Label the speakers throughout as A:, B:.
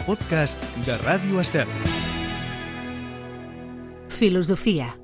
A: els podcasts de Ràdio Estel.
B: Filosofia.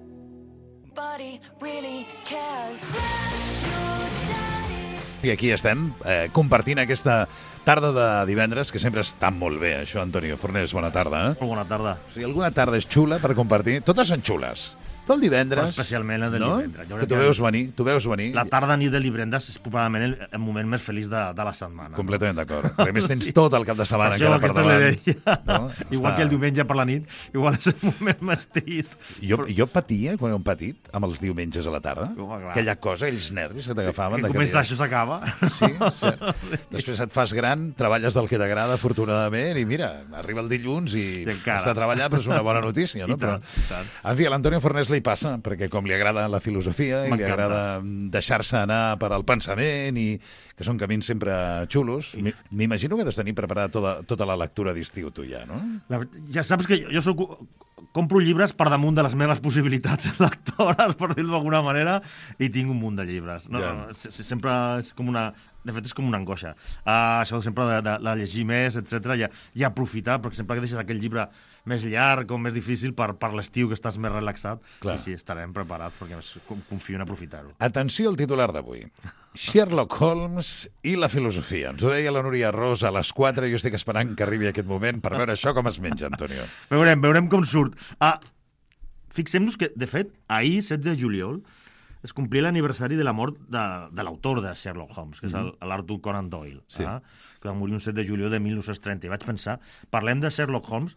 C: I aquí estem, compartint aquesta tarda de divendres, que sempre està molt bé, això, Antonio Fornés, bona tarda.
D: Molt bona tarda.
C: O sigui, alguna tarda és xula per compartir? Totes són xules. Però el divendres...
D: Però especialment el del divendres.
C: Que tu veus venir.
D: La tarda nit del divendres és probablement el moment més feliç de la setmana.
C: Completament d'acord. A més, tens tot el cap de setmana encara per davant.
D: No? Igual que el diumenge per la nit, igual és el moment més trist.
C: Jo patia, quan era un petit, amb els diumenges a la tarda. Aquella cosa, aquells nervis que t'agafaven.
D: Que comença, això s'acaba.
C: Sí, cert. Després et fas gran, treballes del que t'agrada, afortunadament, i mira, arriba el dilluns i està a treballar, però és una bona notícia, no? Però, en fi, a l'Antonio Fornés li passa, perquè com li agrada la filosofia i li agrada deixar-se anar per al pensament i que són camins sempre xulos, m'imagino que has de tenir preparada tota la lectura d'estiu tu ja, no?
D: Ja saps que jo compro llibres per damunt de les meves possibilitats lectores, per dir-ho d'alguna manera, i tinc un munt de llibres. No? Sempre és com una... De fet, és com una angoixa. Això sempre de llegir més, etc. i aprofitar, perquè sempre que deixes aquell llibre més llarg o més difícil per l'estiu, que estàs més relaxat, sí, estarem preparats, perquè confio en aprofitar-ho.
C: Atenció al titular d'avui. Sherlock Holmes i la filosofia. Ens ho deia la Núria Ros a les 4, jo estic esperant que arribi aquest moment per veure això com es menja, Antonio.
D: Veurem com surt. Fixem-nos que, de fet, ahir, 7 de juliol, es complia l'aniversari de la mort de l'autor de Sherlock Holmes, que és l'Arthur Conan Doyle, que va morir un 7 de juliol de 1930. I vaig pensar, parlem de Sherlock Holmes,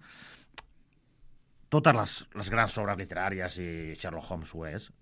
D: totes les grans obres literàries, i Sherlock Holmes ho és,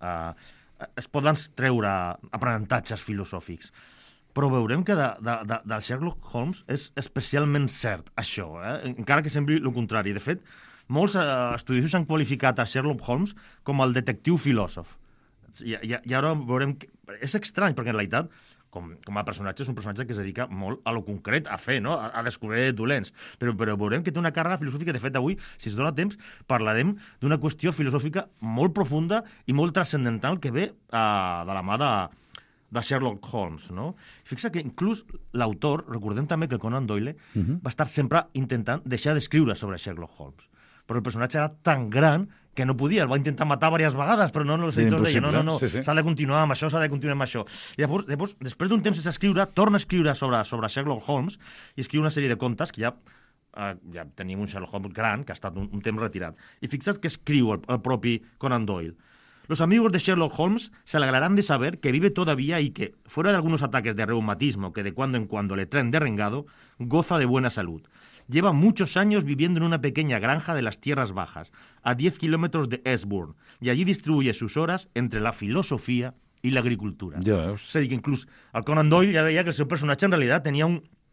D: es poden treure aprenentatges filosòfics. Però veurem que del Sherlock Holmes és especialment cert això, encara que sembli el contrari. De fet, molts estudiosos han qualificat a Sherlock Holmes com el detectiu filòsof. I ara veurem que és estrany, perquè en realitat, com a personatge, és un personatge que es dedica molt a lo concret, a fer, no? A descobrir dolents. Però veurem que té una càrrega filosòfica. De fet, avui, si es dona temps, parlarem d'una qüestió filosòfica molt profunda i molt transcendental que ve de la mà de Sherlock Holmes, no? Fixa que inclús l'autor, recordem també que Conan Doyle va estar sempre intentant deixar d'escriure sobre Sherlock Holmes. Però el personatge era tan gran que no podia, el va intentar matar diverses vegades, però els editors deien, no, s'ha de continuar amb això, s'ha de continuar amb això. I llavors, després d'un temps sense escriure, torna a escriure sobre Sherlock Holmes i escriu una sèrie de contes que ja tenim un Sherlock Holmes gran, que ha estat un temps retirat. I fixa't que escriu el propi Conan Doyle. Los amigos de Sherlock Holmes se alegrarán de saber que vive todavía y que, fuera de algunos ataques de reumatismo que de cuando en cuando le traen derrengado, goza de buena salud. Lleva muchos años viviendo en una pequeña granja de las tierras bajas, a 10 kilómetros de Eastbourne, y allí distribuye sus horas entre la filosofía y la agricultura.
C: Ja veus.
D: És a dir, que inclús el Conan Doyle ja veia que el seu personatge en realitat tenia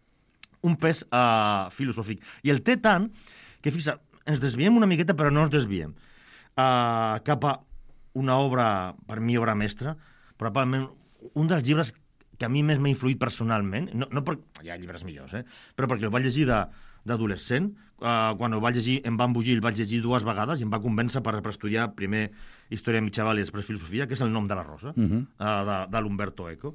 D: un pes filosòfic. I el té tant que, fixa, ens desviem una miqueta, però no ens desviem cap a una obra, per mi, obra mestra, probablement un dels llibres que a mi més m'ha influït personalment, no perquè hi ha llibres millors, però perquè el vaig llegir d'adolescent, quan el vaig llegir em va embogir, el vaig llegir 2 vegades i em va convèncer per estudiar primer Història mitjaval i després Filosofia, que és El nom de la rosa, de l'Umberto Eco.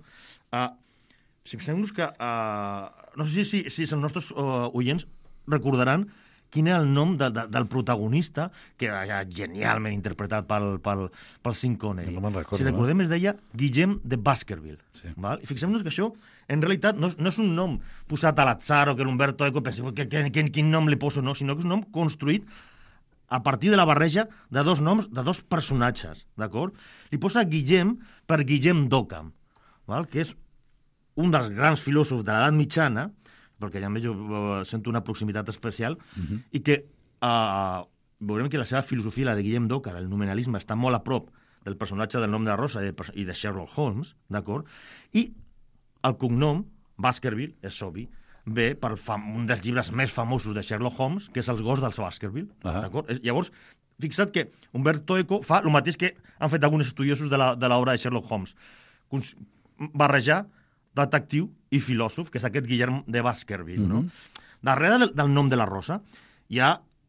D: Fixem-nos que, no sé si els nostres oients recordaran quin era el nom del protagonista, que era genialment interpretat pel Sean Connery.
C: No me'n recordo.
D: Si recordem, es deia Guillem de Baskerville. Sí. Val? I fixem-nos que això, en realitat, no és un nom posat a l'atzar o que l'Umberto Eco pensi quin nom li poso, no, sinó que és un nom construït a partir de la barreja de 2 noms, de 2 personatges, d'acord? Li posa Guillem per Guillem d'Occam, val? Que és un dels grans filòsofs de l'edat mitjana, perquè ja jo sento una proximitat especial, i que veurem que la seva filosofia, la de Guillem d'Occam, el nominalisme, està molt a prop del personatge del nom de la rosa i de Sherlock Holmes, d'acord? I el cognom, Baskerville, és obvi, ve per un dels llibres més famosos de Sherlock Holmes, que és Els gossos dels Baskerville, d'acord? Llavors, fixa't que Umberto Eco fa el mateix que han fet alguns estudiosos de l'obra de Sherlock Holmes, barrejar detectiu i filòsof, que és aquest Guillem de Baskerville, no? Darrere del nom de la rosa hi ha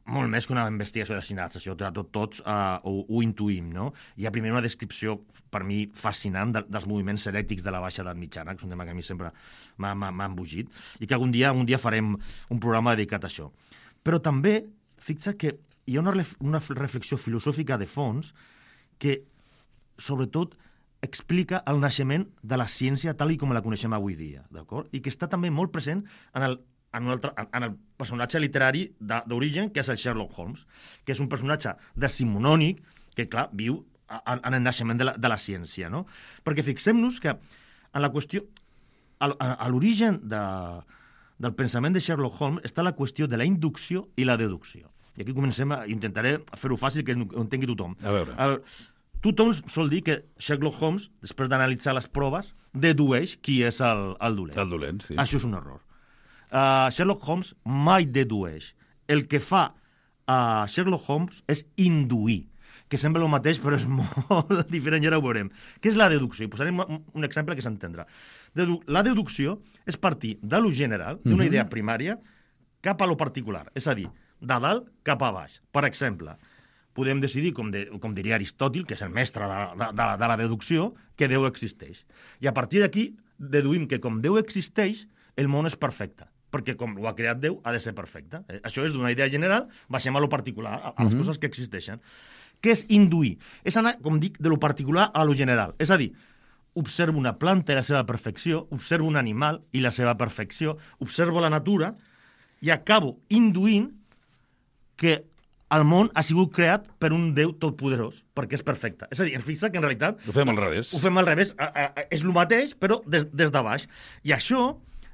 D: molt més que una investigació d'assassinats, això tots ho intuïm, no? Hi ha primer una descripció, per mi, fascinant dels moviments herètics de la Baixa Edat Mitjana, que és un tema que a mi sempre m'ha embogit, i que un dia farem un programa dedicat a això. Però també, fixa que hi ha una reflexió filosòfica de fons que, sobretot, explica el naixement de la ciència tal com la coneixem avui dia, d'acord? I que està també molt present en el personatge literari d'origen, que és el Sherlock Holmes, que és un personatge decimonònic que, clar, viu en el naixement de la ciència, no? Perquè fixem-nos que en la qüestió, a l'origen del pensament de Sherlock Holmes està la qüestió de la inducció i la deducció. I aquí intentaré fer-ho fàcil, que ho entengui tothom.
C: A veure.
D: Tothom sol dir que Sherlock Holmes, després d'analitzar les proves, dedueix qui és el dolent.
C: El dolent, sí.
D: Això és un error. Sherlock Holmes mai dedueix. El que fa Sherlock Holmes és induir, que sembla el mateix, però és molt diferent, i ara ho veurem. Què és la deducció? I posarem un exemple que s'entendrà. La deducció és partir de lo general, d'una idea primària, cap a lo particular. És a dir, de dalt cap a baix. Per exemple, podem decidir, com diria Aristòtil, que és el mestre de la deducció, que Déu existeix. I a partir d'aquí deduïm que com Déu existeix, el món és perfecte, perquè com ho ha creat Déu, ha de ser perfecte. Això és d'una idea general, baixem a lo particular, a les coses que existeixen. Què és induir? És anar, com dic, de lo particular a lo general. És a dir, observo una planta i la seva perfecció, observo un animal i la seva perfecció, observo la natura i acabo induint que el món ha sigut creat per un Déu totpoderós, perquè és perfecte. És a dir, fixa que en realitat...
C: Ho fem al revés.
D: Ho fem al revés. És el mateix, però des de baix. I això,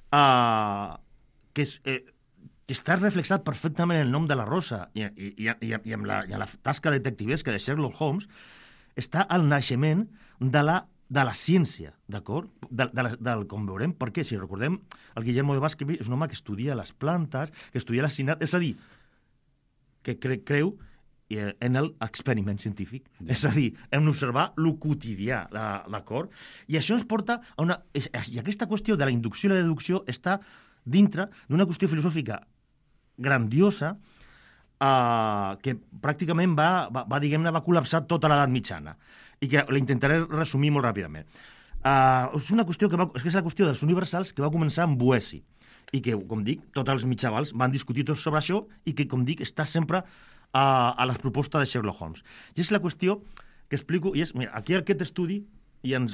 D: que està reflexat perfectament en el nom de la Rosa i en la tasca detectivesca de Sherlock Holmes, està al naixement de la ciència, d'acord? Com veurem, perquè, si recordem, el Guillermo de Baskerville és un home que estudia les plantes, que estudia l'assassinat, és a dir, que creu en l'experiment científic. És a dir, hem d'observar el quotidià, d'acord? I això ens porta a una... I aquesta qüestió de la inducció i la deducció està dintre d'una qüestió filosòfica grandiosa que pràcticament diguem-ne, va col·lapsar tota l'edat mitjana i que la intentaré resumir molt ràpidament. És una qüestió és la qüestió dels universals que va començar amb Boeci i que, com dic, tots els mitjavals van discutir tots sobre això i que, com dic, està sempre a les propostes de Sherlock Holmes. I és la qüestió que explico, i és, mira, aquí en aquest estudi hi ha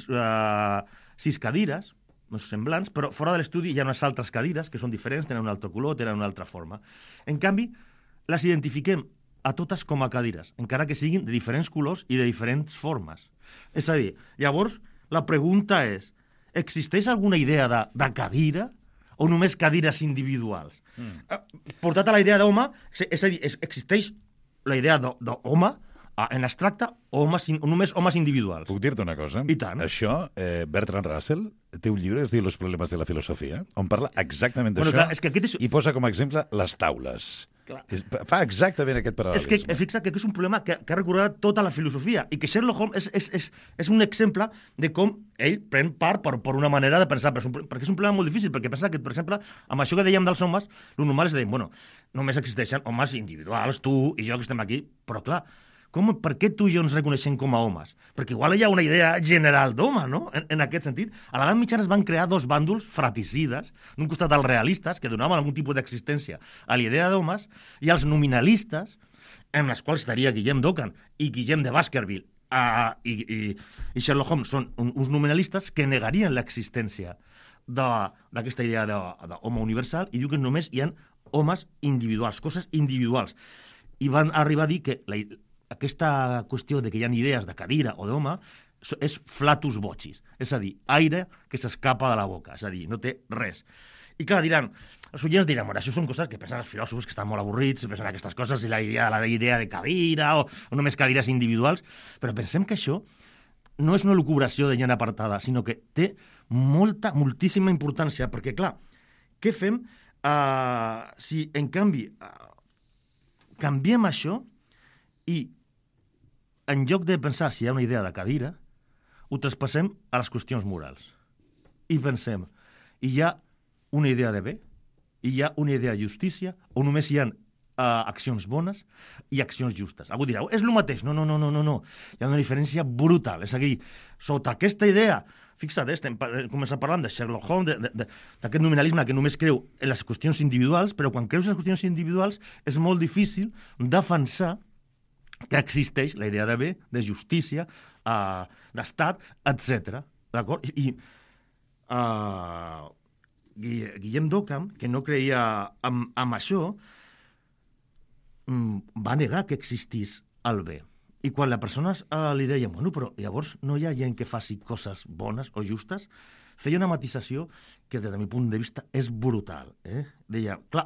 D: 6 cadires, més semblants, però fora de l'estudi hi ha unes altres cadires que són diferents, tenen un altre color, tenen una altra forma. En canvi, les identifiquem a totes com a cadires, encara que siguin de diferents colors i de diferents formes. És a dir, llavors, la pregunta és, existeix alguna idea de cadira o només cadires individuals? Portat a la idea d'home, és a dir, existeix la idea d'home en abstracte o només homes individuals?
C: Puc dir-te una cosa?
D: I tant.
C: Això, Bertrand Russell té un llibre que es diu Los problemas de la filosofia, on parla exactament d'això,
D: clar, és que
C: i posa com a exemple les taules. Clar. Fa exactament aquest paral·lelisme.
D: És que fixa que és un problema que ha recorregut tota la filosofia i que Sherlock Holmes és un exemple de com ell pren part per una manera de pensar, perquè és un problema molt difícil, perquè pensa que, per exemple, amb això que dèiem dels homes, el normal és dir, bueno, només existeixen homes individuals, tu i jo que estem aquí, però clar, per què tu i jo ens reconeixem com a homes? Perquè igual hi ha una idea general d'home, no? En aquest sentit. A l'edat mitjana es van crear 2 bàndols fratricides, d'un costat els realistes, que donaven algun tipus d'existència a la idea d'homes, i els nominalistes, en els quals estaria Guillem d'Ockham i Guillem de Baskerville i Sherlock Holmes són uns nominalistes que negarien l'existència d'aquesta idea d'home universal i diu que només hi ha homes individuals, coses individuals. I van arribar a dir que aquesta qüestió de que hi ha idees de cadira o d'home és flatus vocis, és a dir, aire que s'escapa de la boca, és a dir, no té res. I clar, els oients diran, bueno, això són coses que pensen els filòsofs que estan molt avorrits, pensen aquestes coses i la idea de cadira o només cadires individuals, però pensem que això no és una lucubració de gent apartada, sinó que té moltíssima importància, perquè clar, què fem si en canvi canviem això i en lloc de pensar si hi ha una idea de cadira, ho traspassem a les qüestions morals. I pensem, hi ha una idea de bé? Hi ha una idea de justícia? O només hi ha accions bones i accions justes. Algú dirà, és el mateix. No. Hi ha una diferència brutal. És a dir, sota aquesta idea, fixa't, estem començant parlant de Sherlock Holmes, d'aquest nominalisme que només creu en les qüestions individuals, però quan creus en les qüestions individuals és molt difícil defensar que existeix la idea de bé, de justícia, d'estat, etc. D'acord? I Guillem d'Ockham, que no creia en això, va negar que existís el bé. I quan la persona li deia, bueno, però llavors no hi ha gent que faci coses bones o justes, feia una matisació que des del meu punt de vista és brutal. Deia, clar,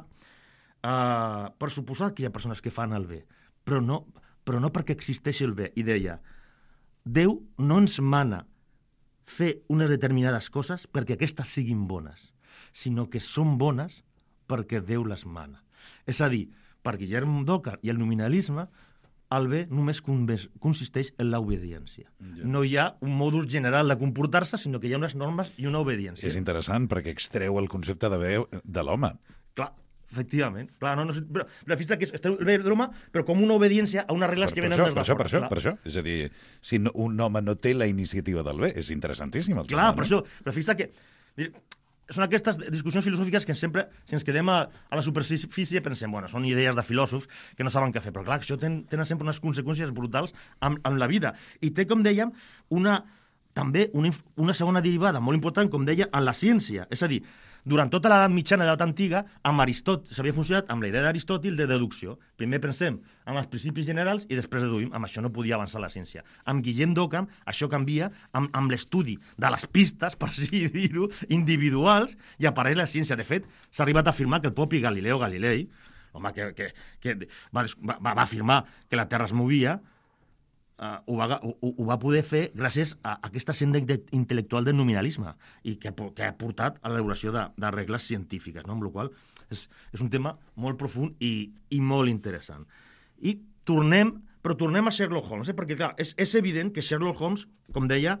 D: per suposat que hi ha persones que fan el bé, però no perquè existeix el bé. I deia, Déu no ens mana fer unes determinades coses perquè aquestes siguin bones, sinó que són bones perquè Déu les mana. És a dir, per Guillem d'Ockham i el nominalisme, el bé només consisteix en l'obediència. No hi ha un modus general de comportar-se, sinó que hi ha unes normes i una obediència.
C: És interessant, perquè extreu el concepte de bé de l'home.
D: Clar, efectivament. Clar, però fixa't que és el bé de l'home, però com una obediència a unes regles que venen des de fora.
C: Per això. És a dir, si un home no té la iniciativa del bé, és interessantíssim.
D: Clar, per això. Però fixa't que són aquestes discussions filosòfiques que sempre, si ens quedem a la superfície, pensem, bueno, són idees de filòsofs que no saben què fer, però clar, això tenen sempre unes conseqüències brutals en la vida. I té, com dèiem, també una segona derivada molt important, com deia, en la ciència. És a dir, durant tota l'edat mitjana i l'edat antiga, amb Aristòtil s'havia funcionat amb la idea d'Aristòtil de deducció. Primer pensem en els principis generals i després deduïm. Amb això no podia avançar la ciència. Amb Guillem d'Ockham això canvia amb l'estudi de les pistes, per així dir-ho, individuals, i apareix la ciència. De fet, s'ha arribat a afirmar que el propi Galileo Galilei, home que va afirmar que la Terra es movia, ho va poder fer gràcies a aquesta senda intel·lectual del nominalisme i que ha portat a l'elaboració de regles científiques, no? Amb la qual és un tema molt profund i molt interessant. I tornem a Sherlock Holmes, perquè clar, és evident que Sherlock Holmes, com deia,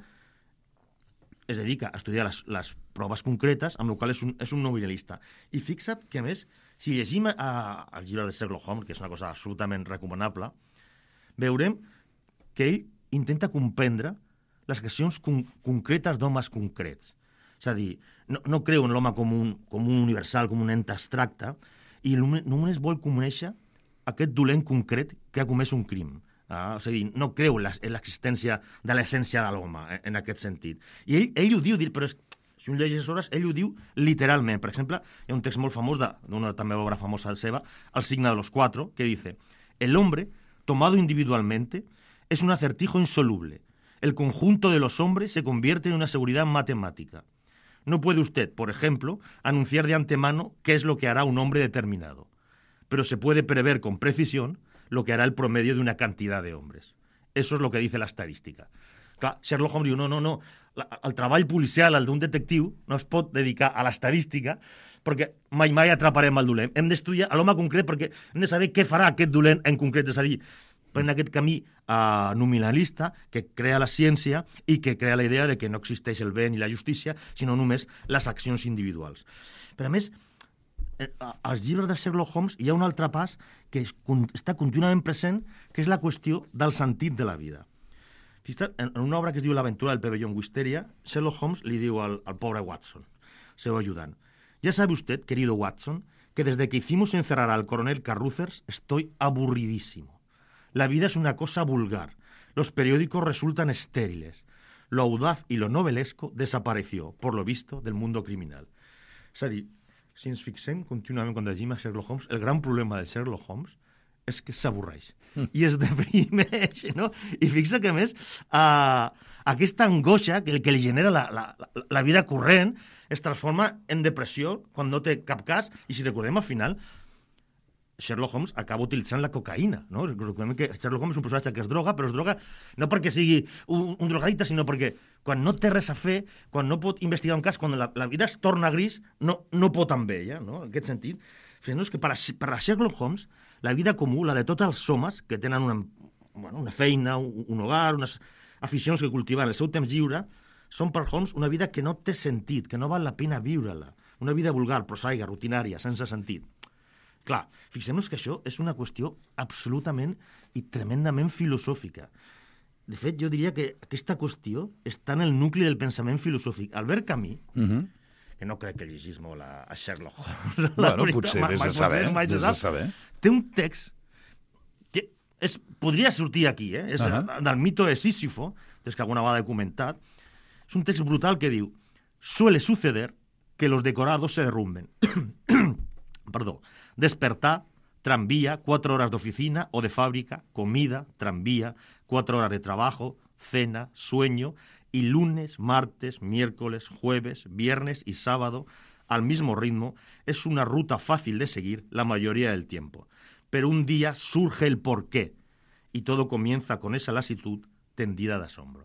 D: es dedica a estudiar les proves concretes, amb la qual és un nominalista. I fixa't que, a més, si llegim el llibre de Sherlock Holmes, que és una cosa absolutament recomanable, veurem que ell intenta comprendre les accions concretes d'homes concrets. És a dir, no creu en l'home com un universal, com un ent abstracte, i només vol conèixer aquest dolent concret que ha comès un crim. És a dir, no creu en l'existència de l'essència de l'home, en aquest sentit. I ell ho diu, però si un llegeix hores, ell ho diu literalment. Per exemple, hi ha un text molt famós d'una també obra famosa seva, El signo de los cuatro, que dice: el hombre, tomado individualmente, es un acertijo insoluble. El conjunto de los hombres se convierte en una seguridad matemática. No puede usted, por ejemplo, anunciar de antemano qué es lo que hará un hombre determinado, pero se puede prever con precisión lo que hará el promedio de una cantidad de hombres. Eso es lo que dice la estadística. Clar, Sherlock Holmes diu, no, el treball policial, el d'un detectiu, no es pot dedicar a l'estadística perquè mai atraparem el dolent. Hem d'estudiar a l'home concret perquè hem de saber què farà aquest dolent en concret, és a dir, en aquest camí nominalista que crea la ciència i que crea la idea de que no existeix el bé ni la justícia, sinó només les accions individuals. Però a més, als llibres de Sherlock Holmes hi ha un altre pas que està contínuament present, que és la qüestió del sentit de la vida. En una obra que es diu L'aventura del pabellón Wisteria, Sherlock Holmes li diu al pobre Watson, seu ayudant: ya sabe usted, querido Watson, que desde que hicimos encerrar al coronel Carruthers estoy aburridísimo. La vida es una cosa vulgar. Los periódicos resultan estériles. Lo audaz y lo novelesco desapareció, por lo visto, del mundo criminal. És a dir, si ens fixem contínuament quan llegim a Sherlock Holmes, el gran problema de Sherlock Holmes és que s'avorreix i es deprimeix, no? I fixa que, a més, aquesta angoixa que li genera la vida corrent es transforma en depressió quan no té cap cas, i si recordem al final, Sherlock Holmes acaba utilitzant la cocaïna, no? Recordem que Sherlock Holmes és un personatge que es droga, però es droga no perquè sigui un drogadicte, sinó perquè quan no té res a fer, quan no pot investigar un cas, quan la vida es torna gris, no pot amb ella, no? En aquest sentit, és que per a Sherlock Holmes, la vida comú, la de tots els homes que tenen una feina, un hogar, unes aficions que cultiven el seu temps lliure, són per Holmes una vida que no té sentit, que no val la pena viure-la. Una vida vulgar, prosaica, rutinària, sense sentit. Clar, fixem-nos que això és una qüestió absolutament i tremendament filosòfica. De fet, jo diria que aquesta qüestió està en el nucli del pensament filosòfic. Albert Camus, que no crec que llegís molt a Sherlock Holmes.
C: Bueno, potser, vés a saber.
D: Té un text que podria sortir aquí, és del mito de Sísifo, des que alguna vegada he comentat. És un text brutal que diu: suele suceder que los decorados se derrumben. Perdó. Despertar, tranvía, 4 horas de oficina o de fábrica, comida, tranvía, 4 horas de trabajo, cena, sueño, y lunes, martes, miércoles, jueves, viernes y sábado, al mismo ritmo, es una ruta fácil de seguir la mayoría del tiempo. Pero un día surge el porqué, y todo comienza con esa lasitud teñida de asombro.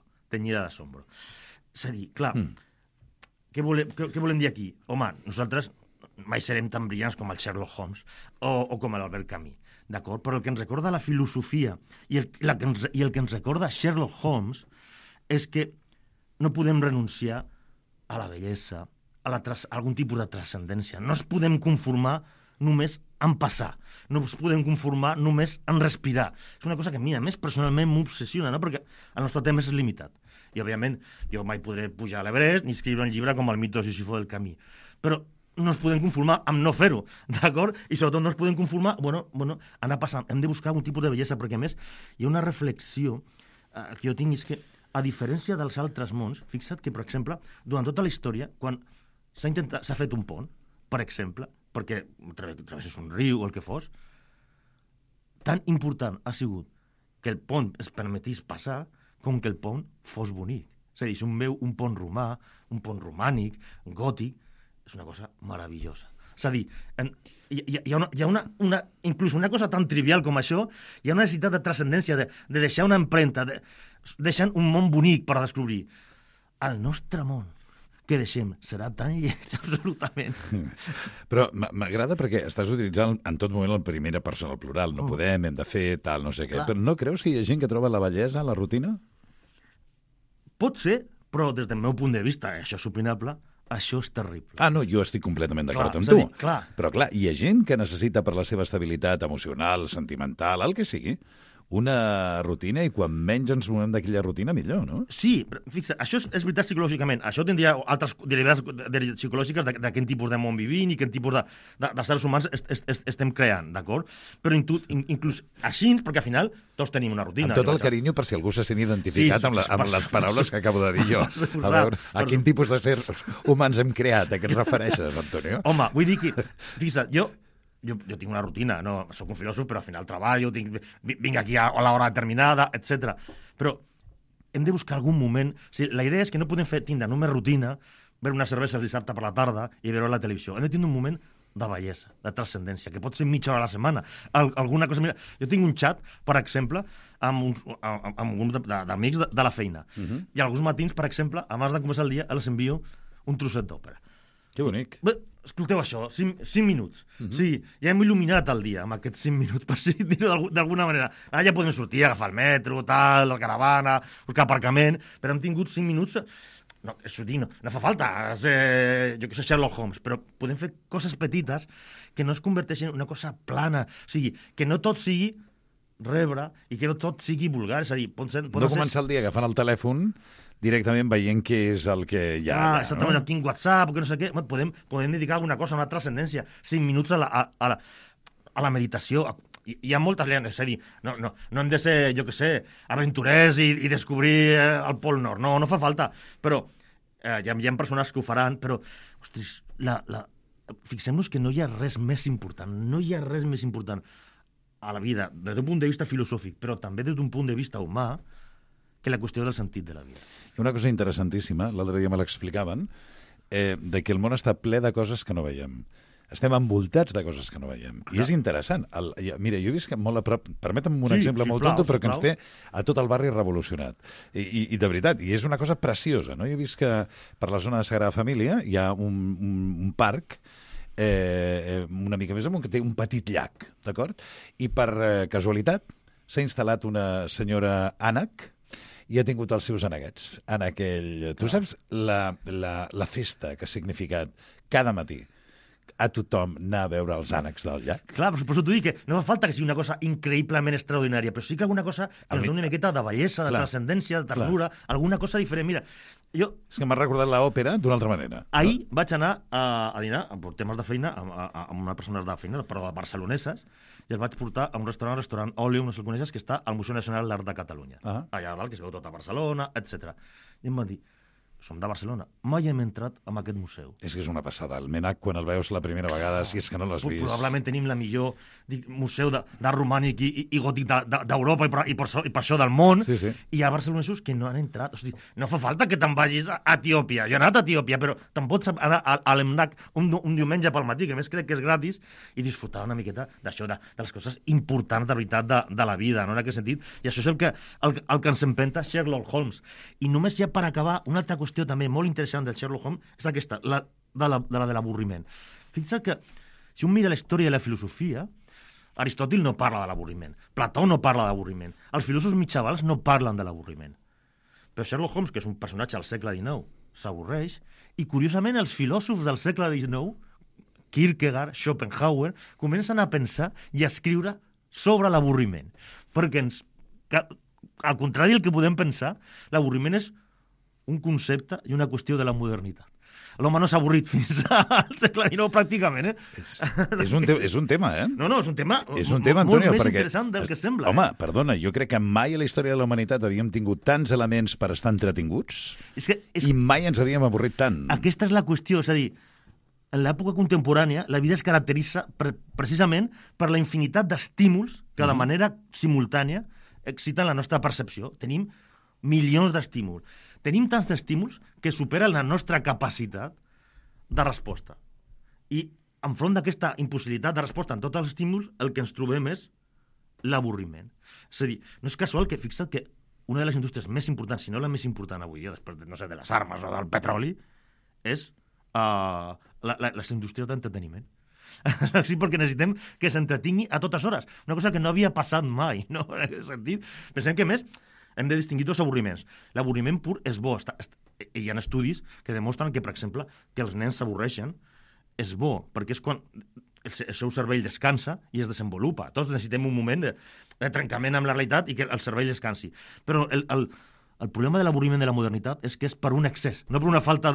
D: És a dir, clar, què volem dir aquí? Home, nosaltres mai serem tan brillants com el Sherlock Holmes o com l'Albert Camus, d'acord? Però el que ens recorda la filosofia i el que ens recorda Sherlock Holmes és que no podem renunciar a la bellesa, a algun tipus de transcendència. No ens podem conformar només en passar. No ens podem conformar només en respirar. És una cosa que a mi, a més, personalment m'obsessiona, no? Perquè el nostre temps és limitat. I, òbviament, jo mai podré pujar a l'Everest ni escriure un llibre com el mito de Sísifo del Camus. Però no ens podem conformar amb no fer-ho, d'acord? I sobretot no ens podem conformar, anar passant. Hem de buscar un tipus de bellesa, perquè a més hi ha una reflexió que jo tinc, és que, a diferència dels altres mons, fixa't que, per exemple, durant tota la història, quan s'ha fet un pont, per exemple, perquè travesses un riu o el que fos, tan important ha sigut que el pont es permetís passar com que el pont fos bonic. És a dir, si un veu un pont romà, un pont romànic, gòtic, és una cosa meravellosa. És a dir, hi ha inclús una cosa tan trivial com això, hi ha una necessitat de transcendència, de deixar una empremta, deixant un món bonic per descobrir. El nostre món que deixem serà tan lleig, absolutament.
C: Però m'agrada perquè estàs utilitzant en tot moment la primera persona al plural. No podem, hem de fer, tal, no sé què. Però no creus que hi ha gent que troba la bellesa a la rutina?
D: Pot ser, però des del meu punt de vista, això és opinable, això és terrible.
C: No, jo estic completament d'acord amb tu. Però clar, hi ha gent que necessita per la seva estabilitat emocional, sentimental, el que sigui, una rutina, i quan menys ens movem d'aquella rutina, millor, no?
D: Sí, però fixa, això és veritat psicològicament. Això tindria altres derivades psicològiques de quin tipus de món vivim i quin tipus de seres humans estem creant, d'acord? Però inclús així, perquè al final tots tenim una rutina.
C: Amb tot el carinyo, per si algú se sent identificat amb les paraules que acabo de dir jo. A veure, a quin tipus de sers humans hem creat? A què et refereixes, Antonio?
D: Home, vull dir que, fixa't, jo tinc una rutina, no soc un filòsof, però al final treballo, vinc aquí a l'hora determinada, etc. Però hem de buscar algun moment... O sigui, la idea és que no podem tindre només rutina, veure una cervesa el dissabte per la tarda i veure la televisió. Hem de tindre un moment de bellesa, de transcendència, que pot ser mitja hora a la setmana. Alguna cosa... Mira, jo tinc un xat, per exemple, amb un grup d'amics de la feina. I alguns matins, per exemple, abans de començar el dia, els envio un trosset d'òpera.
C: Que bonic.
D: Bé, escolteu això, 5 minuts. Sí, ja hem il·luminat el dia amb aquests 5 minuts, per si dir-ho d'alguna manera. Ara ja podem sortir, agafar el metro, tal, la caravana, buscar aparcament, però hem tingut 5 minuts... No, això dic, no fa falta, jo que sé, Sherlock Holmes, però podem fer coses petites que no es converteixin en una cosa plana. O sigui, que no tot sigui rebre i que no tot sigui vulgar. És a dir,
C: no començar el dia agafant el telèfon directament veient què és el que hi ha.
D: Exactament, no? Quin WhatsApp, que no sé què. Podem dedicar alguna cosa a una transcendència. 5 minuts a la meditació. Hi ha moltes llengües, és a dir, no hem de ser, jo que sé, aventurers i descobrir el Pol Nord. No fa falta. Però hi ha persones que ho faran, però, ostres, fixem-nos que no hi ha res més important. No hi ha res més important a la vida, des d'un punt de vista filosòfic, però també des d'un punt de vista humà, que la qüestió del sentit de la vida.
C: Hi ha una cosa interessantíssima, l'altre dia me l'explicaven, de que el món està ple de coses que no veiem. Estem envoltats de coses que no veiem. I és interessant. Mira, jo he vist que molt a prop, permetem un exemple molt tonto, però que ens té a tot el barri revolucionat. I de veritat, i és una cosa preciosa, no? Jo he vist que per la zona de Sagrada Família hi ha un parc una mica més amunt, que té un petit llac, d'acord? I per casualitat s'ha instal·lat una senyora ànec i ha tingut els seus aneguets en aquell... Tu saps la festa que ha significat cada matí a tothom anar a veure els ànecs del llac?
D: Clar, per això t'ho dic, que no fa falta que sigui una cosa increïblement extraordinària, però sí que alguna cosa que ens doni una miqueta de bellesa, de transcendència, de ternura, alguna cosa diferent. Mira, jo...
C: És que m'ha recordat l'òpera d'una altra manera.
D: Ahir vaig anar a dinar, per temes de feina, amb una persona de feina, però de barceloneses, i els vaig portar a un restaurant Òleum, no sé si el coneixes, que està al Museu Nacional d'Art de Catalunya. Allà dalt, que es veu tot a Barcelona, etc. I em van dir, som de Barcelona, mai hem entrat en aquest museu.
C: És que és una passada. El Menac, quan el veus la primera vegada, si és que no l'has vist...
D: Probablement tenim la millor museu d'art romànic i gòtic d'Europa i per això del món.
C: Sí, sí.
D: I hi ha barcelonesos que no han entrat. O sigui, no fa falta que te'n vagis a Etiòpia. Jo he anat a Etiòpia, però te'n pots anar a l'Emnac un diumenge pel matí, que a més crec que és gratis, i disfrutar una miqueta d'això, de les coses importants de veritat de la vida, no? En aquest sentit. I això és el que ens empenta Sherlock Holmes. I només ja per acabar, una altra qüestió també molt interessant del Sherlock Holmes és aquesta, la de l'avorriment. Fixa't que si un mira la història de la filosofia, Aristòtil no parla de l'avorriment, Plató no parla d'avorriment, els filòsofs mitjavals no parlen de l'avorriment. Però Sherlock Holmes, que és un personatge del segle XIX, s'avorreix, i curiosament els filòsofs del segle XIX, Kierkegaard, Schopenhauer, comencen a pensar i a escriure sobre l'avorriment. Perquè al contrari del que podem pensar, l'avorriment és un concepte i una qüestió de la modernitat. L'home no s'ha avorrit fins al segle XIX, pràcticament,
C: És un tema,
D: No, és un tema,
C: Antonio,
D: molt més
C: perquè,
D: interessant del que sembla.
C: Home, perdona, jo crec que mai a la història de la humanitat havíem tingut tants elements per estar entretinguts i mai ens havíem avorrit tant.
D: Aquesta és la qüestió, és a dir, en l'època contemporània la vida es caracteritza precisament per la infinitat d'estímuls que de manera simultània exciten la nostra percepció. Tenim milions d'estímuls. Tenim tants estímuls que superen la nostra capacitat de resposta. I enfront d'aquesta impossibilitat de resposta en tots els estímuls, el que ens trobem és l'avorriment. És a dir, no és casual que, fixa't que una de les indústries més importants, si no la més important avui dia, després de, no sé, de les armes o del petroli, és les indústries d'entreteniment. Sí, perquè necessitem que s'entretingui a totes hores. Una cosa que no havia passat mai, no? En aquest sentit. Pensem que, més, hem de distingir dos avorriments. L'avorriment pur és bo. Hi ha estudis que demostren que, per exemple, que els nens s'avorreixen és bo, perquè és quan el seu cervell descansa i es desenvolupa. Tots necessitem un moment de trencament amb la realitat i que el cervell descansi. Però el problema de l'avorriment de la modernitat és que és per un excés, no per una falta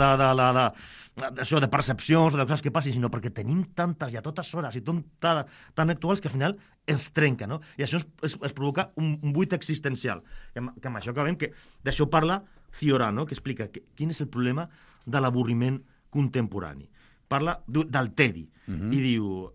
D: de percepcions o de coses que passin, sinó perquè tenim tantes i a totes hores i tan actuals que al final ens trenca, no? I això es provoca un buit existencial. Que amb això acabem, que d'això parla Ciorano, que explica quin és el problema de l'avorriment contemporani. Parla del tedi y diu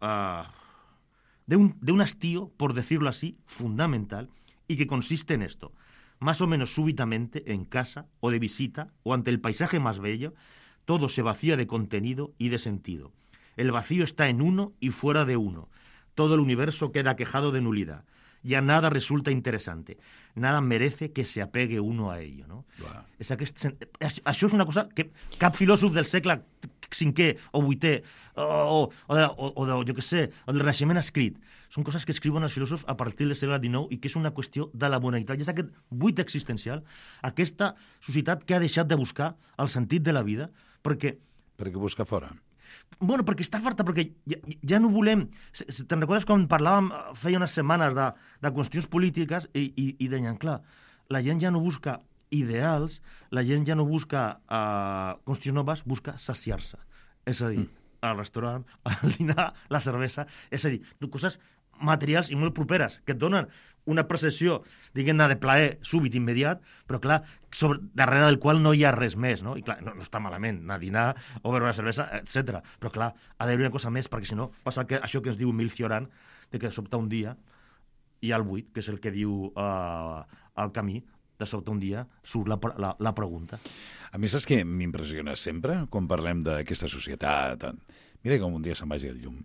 D: de un hastío, por decirlo así, fundamental, y que consiste en esto: más o menos súbitamente, en casa o de visita o ante el paisaje más bello, todo se vacía de contenido y de sentido. El vacío está en uno y fuera de uno. Todo el universo queda quejado de nulidad. Ya nada resulta interesante. Nada merece que se apegue uno a ello. No? Wow. Això és una cosa que cap filòsof del segle V o VIII jo què sé, o del Renaixement ha escrit. Són coses que escriuen els filòsofs a partir del segle XIX i que és una qüestió de la modernitat. I és aquest buit existencial, aquesta societat que ha deixat de buscar el sentit de la vida perquè
C: busca fora.
D: Bueno, perquè està farta, perquè ja no volem... Te'n recordes quan parlàvem feia unes setmanes de qüestions polítiques i deien, clar, la gent ja no busca ideals, la gent ja no busca qüestions noves, busca saciar-se. És a dir, al restaurant, al dinar, la cervesa... És a dir, coses materials i molt properes, que et donen una percepció, diguem-ne, de plaer súbit, immediat, però, clar, darrere del qual no hi ha res més, no? I, clar, no està malament anar a dinar o beure una cervesa, etc. Però, clar, ha d'haver una cosa més, perquè, si no, passa això que ens diu Emil Cioran, de que de sobte un dia hi ha el buit, que és el que diu el Camí, de sobte un dia surt la pregunta.
C: A mi saps què m'impressiona sempre quan parlem d'aquesta societat? Mira com un dia se'n vagi el llum.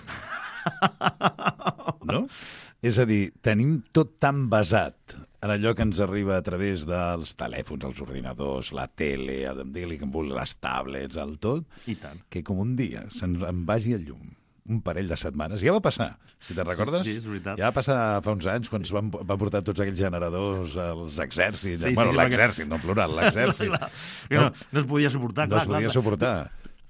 C: No? És a dir, tenim tot tan basat en allò que ens arriba a través dels telèfons, els ordinadors, la tele, digue-li que em vulgui, les tablets, el tot,
D: i tant,
C: que com un dia se'n vagi el llum. Un parell de setmanes. Ja va passar, si te'n recordes?
D: Sí, és veritat.
C: Ja va passar fa uns anys, quan van portar tots aquells generadors als exèrcits.
D: Sí,
C: l'exèrcit, no plural, l'exèrcit.
D: No es podia suportar.
C: No es podia suportar.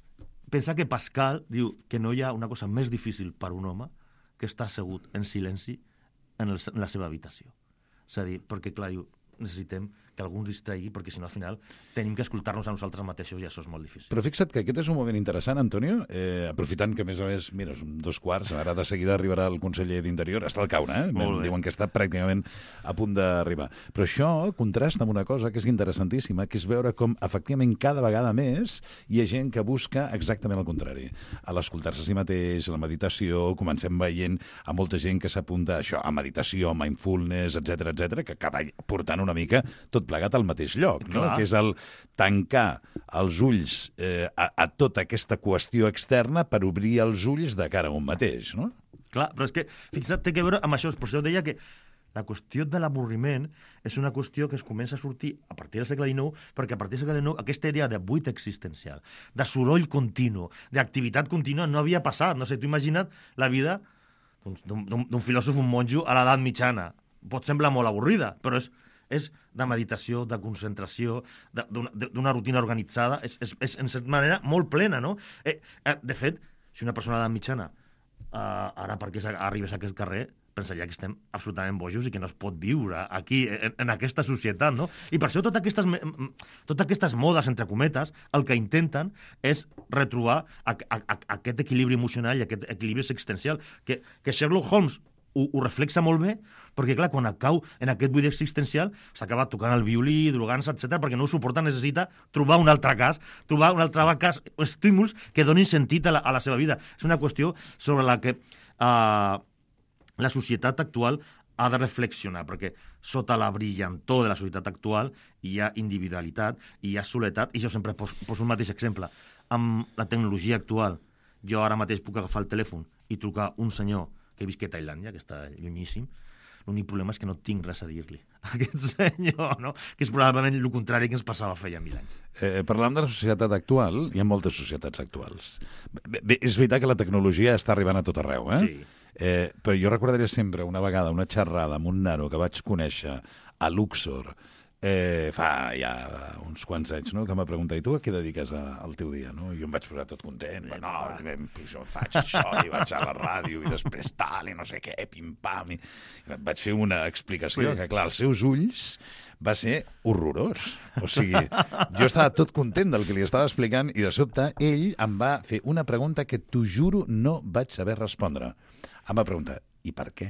D: pensa que Pascal diu que no hi ha una cosa més difícil per un home que estar assegut en silenci en la seva habitació. És a dir, perquè, clar, diu, necessitem que algú ens distregui, perquè si no, al final, tenim que escoltar-nos a nosaltres mateixos i això és molt difícil.
C: Però fixa't que aquest és un moment interessant, Antonio, aprofitant que, a més a més, mira, són 2:15, ara de seguida arribarà el conseller d'Interior, està al caure, diuen que està pràcticament a punt d'arribar. Però això contrasta amb una cosa que és interessantíssima, que és veure com, efectivament, cada vegada més hi ha gent que busca exactament el contrari. A l'escoltar-se a si mateix, a la meditació, comencem veient a molta gent que s'apunta a això, a meditació, a mindfulness, etc, que acaba portant una mica tot plegat al mateix lloc, no? Que és el tancar els ulls a tota aquesta qüestió externa per obrir els ulls de cara a un mateix, no?
D: Clar, però és que, fixa't, té que veure amb això. Per això deia que la qüestió de l'avorriment és una qüestió que es comença a sortir a partir del segle XIX, perquè a partir del segle XIX aquesta idea de buit existencial, de soroll continu, d'activitat contínua no havia passat. No sé, tu imagina't la vida d'un filòsof, un monjo a l'edat mitjana. Pot semblar molt avorrida, però és de meditació, de concentració, d'una rutina organitzada, és en certa manera molt plena, no? De fet, si una persona d'edat mitjana ara perquè arribes a aquest carrer pensaria que estem absolutament bojos i que no es pot viure aquí, en aquesta societat, no? I per això totes aquestes modes, entre cometes, el que intenten és retrobar aquest equilibri emocional i aquest equilibri existencial, que Sherlock Holmes ho reflexa molt bé, perquè, clar, quan cau en aquest buit existencial, s'acaba tocant el violí, drogant-se, etc, perquè no ho suporta, necessita trobar un altre cas, estímuls que donin sentit a la seva vida. És una qüestió sobre la que la societat actual ha de reflexionar, perquè sota la brillantor de la societat actual hi ha individualitat, hi ha soledat, i jo sempre poso un mateix exemple. Amb la tecnologia actual, jo ara mateix puc agafar el telèfon i trucar un senyor que visc a Tailàndia, que està llunyíssim. L'únic problema és que no tinc res a dir-li a aquest senyor, no? Que és probablement el contrari que ens passava feia 1000 anys.
C: Parlant de la societat actual, hi ha moltes societats actuals. Bé, és veritat que la tecnologia està arribant a tot arreu,
D: Sí.
C: Però jo recordaria sempre una vegada una xerrada amb un nano que vaig conèixer a Luxor fa ja uns quants anys, no? Que em va preguntar, i tu a què dediques al teu dia? No? I jo em vaig posar tot content, jo faig això, i vaig a la ràdio, i després tal, i no sé què, pim-pam, i vaig fer una explicació, que clar, als seus ulls va ser horrorós. O sigui, jo estava tot content del que li estava explicant i de sobte ell em va fer una pregunta que, t'ho juro, no vaig saber respondre. Em va preguntar, i per què?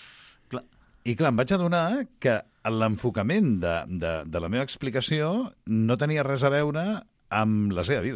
C: I clar, em vaig adonar que l'enfocament de la meva explicació no tenia res a veure amb la seva vida.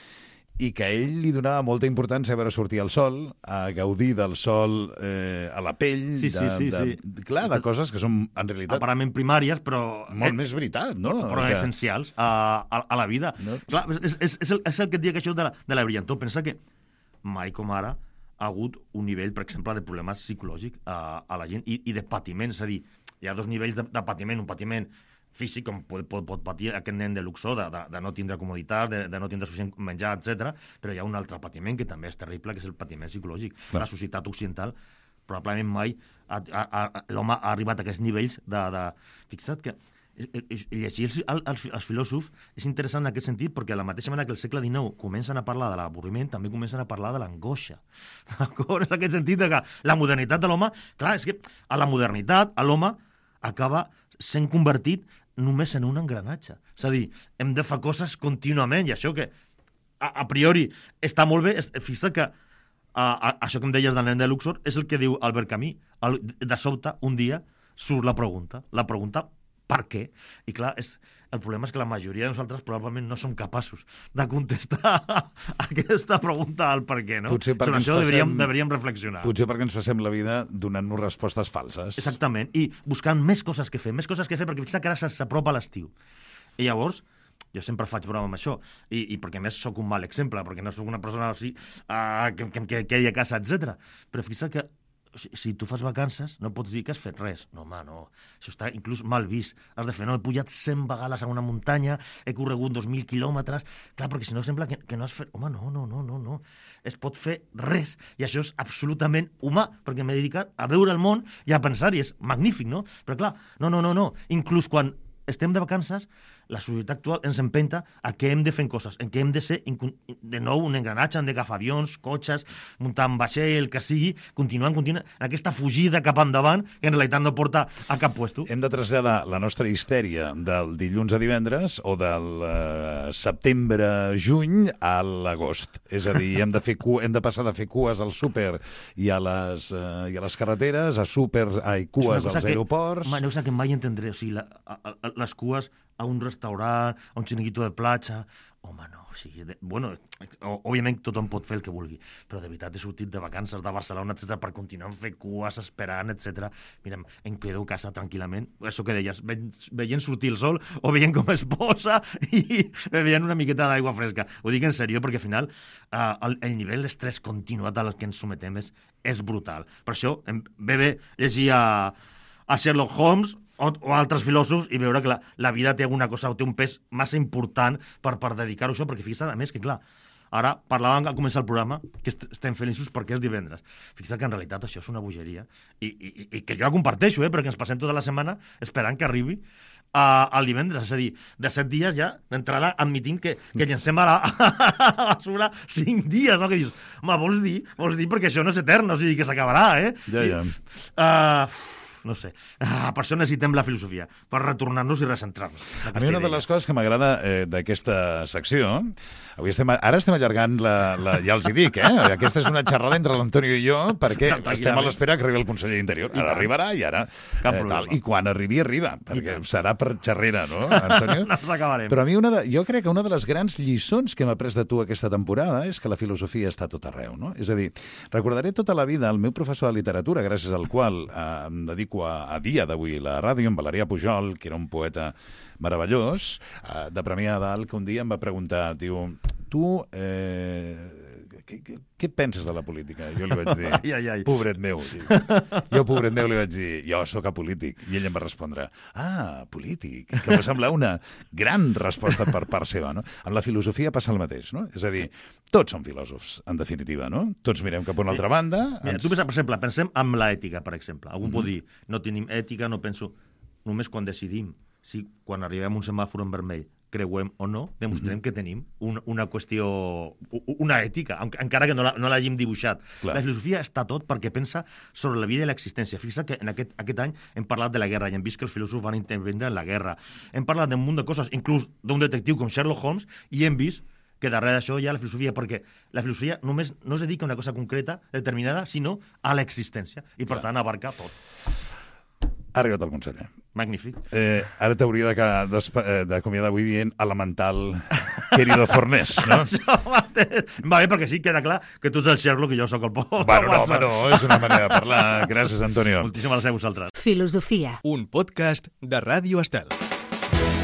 C: I que a ell li donava molta importància a veure sortir el sol, a gaudir del sol a la pell, clar, de coses que són, en realitat...
D: Aparentment primàries, però...
C: Molt més veritat, no?
D: Però essencials a la vida. No? Clar, és el que et dic, això de la brillantor. Pensa que mai com ara ha hagut un nivell, per exemple, de problemes psicològics a la gent i de patiment. És a dir, hi ha dos nivells de patiment. Un patiment físic, com pot patir aquest nen de Luxor, de no tindre comoditat, de no tindre suficient menjar, etc. Però hi ha un altre patiment que també és terrible, que és el patiment psicològic. Clar. La societat occidental, probablement mai l'home ha arribat a aquests nivells de... Fixa't que llegir els filòsofs és interessant en aquest sentit, perquè a la mateixa manera que el segle XIX comencen a parlar de l'avorriment, també comencen a parlar de l'angoixa. D'acord? És aquest sentit que la modernitat de l'home... Clar, és que a la modernitat l'home acaba sent convertit només en un engranatge. És a dir, hem de fer coses contínuament, i això que a priori està molt bé. Fixa't que això que em deies del nen de Luxor és el que diu Albert Camus. De sobte, un dia, surt la pregunta per què? I clar, el problema és que la majoria de nosaltres probablement no som capaços de contestar aquesta pregunta al per què, no?
C: Potser perquè
D: sobre això deveríem reflexionar.
C: Potser perquè ens passem la vida donant-nos respostes falses.
D: Exactament, i buscant més coses que fer, perquè fixa't que ara s'apropa l'estiu. I llavors, jo sempre faig broma amb això, i perquè a més sóc un mal exemple, perquè no sóc una persona així que hi ha casa, etc. Però fixa't que si tu fas vacances, no pots dir que has fet res. No, home, no. Això està inclús mal vist. Has de fer, no, he pujat 100 vegades a una muntanya, he corregut 2.000 quilòmetres... Clar, perquè si no sembla que no has fet... Home, no. Es pot fer res. I això és absolutament humà, perquè m'he dedicat a veure el món i a pensar, i és magnífic, no? Però clar, no. Inclús quan estem de vacances, la societat actual ens empenta a que hem de fer coses, en què hem de ser, de nou, un engranatge, hem d'agafar avions, cotxes, muntar un vaixell, el que sigui, continuant en aquesta fugida cap endavant que en realitat no porta a cap puesto.
C: Hem de traslladar la nostra histèria del dilluns a divendres o del setembre-juny a l'agost. És a dir, hem de passar de fer cues al súper i a les carreteres, a cues als aeroports...
D: Una cosa que mai entendré, o sigui, les cues a un restaurant, a un xiringuito de platja... Home, no, o sigui... òbviament tothom pot fer el que vulgui, però de veritat he sortit de vacances de Barcelona, etc per continuar fent cues, esperant, etc. Mira'm, em quedo a casa tranquil·lament. Això que deies, veient sortir el sol o veient com es posa i veient una miqueta d'aigua fresca. Ho dic en sèrio perquè al final el nivell d'estrès continuat al que ens sometem és brutal. Per això ve bé llegir a Sherlock Holmes o altres filòsofs i veure que la vida té alguna cosa o té un pes massa important per dedicar-ho a això, perquè fixa't, a més, que clar, ara parlàvem al començar el programa que estem feliços perquè és divendres. Fixa't que en realitat això és una bogeria i que jo la comparteixo, perquè ens passem tota la setmana esperant que arribi al divendres, és a dir, de 7 dies ja d'entrada admitim que llencem a la basura 5 dies, no? Que dius, home, vols dir perquè això no és etern, o sigui, que s'acabarà,
C: Ja.
D: No sé. Per això necessitem la filosofia, per retornar-nos i recentrar-nos.
C: A mi una de les coses que m'agrada d'aquesta secció... Ara estem allargant ja els hi dic, aquesta és una xerrada entre l'Antonio i jo, perquè estem a l'espera que arribi el conseller d'Interior. Ara arribarà i ara... I quan arriba, perquè serà per xerrera, no, Antonio?
D: No s'acabarem.
C: Però a mi jo crec que una de les grans lliçons que m'ha après de tu aquesta temporada és que la filosofia està a tot arreu, no? És a dir, recordaré tota la vida el meu professor de literatura, gràcies al qual em dedico a dia d'avui la ràdio, en Valerià Pujol, que era un poeta meravellós, de Premià de Dalt, que un dia em va preguntar, diu, tu, què penses de la política? Jo li vaig dir, pobret meu. Jo, pobret meu, li vaig dir, jo sóc apolític. I ell em va respondre, polític, que va semblar una gran resposta per part seva, no? Amb la filosofia passa el mateix, no? És a dir, tots som filòsofs, en definitiva, no? Tots mirem cap a una altra banda.
D: Mira, tu, per exemple, pensem en l'ètica, per exemple. Algú pot dir, no tenim ètica, no penso... Només quan decidim si quan arribem a un semàfor en vermell creuem o no, demostrem que tenim una qüestió, una ètica, encara que no l'hàgim dibuixat. Clar. La filosofia està tot perquè pensa sobre la vida i l'existència. Fixa't que en aquest any hem parlat de la guerra i hem vist que els filòsofs van intervindre en la guerra. Hem parlat d'un munt de coses, inclús d'un detectiu com Sherlock Holmes, i hem vist que darrere d'això hi ha la filosofia, perquè la filosofia només no es dedica a una cosa concreta, determinada, sinó a l'existència, i per tant abarca tot.
C: Ha arribat el conseller.
D: Magnífic.
C: Ara t'hauria d'acomiadar avui dient elemental querido Fornés, no?
D: Va bé, perquè sí, queda clar que tu ets el Sherlock i jo sóc el Pol.
C: Bueno, no, és una manera de parlar. Gràcies, Antonio.
D: Moltíssimes gràcies a vosaltres.
A: Filosofia. Un podcast de Ràdio Estel.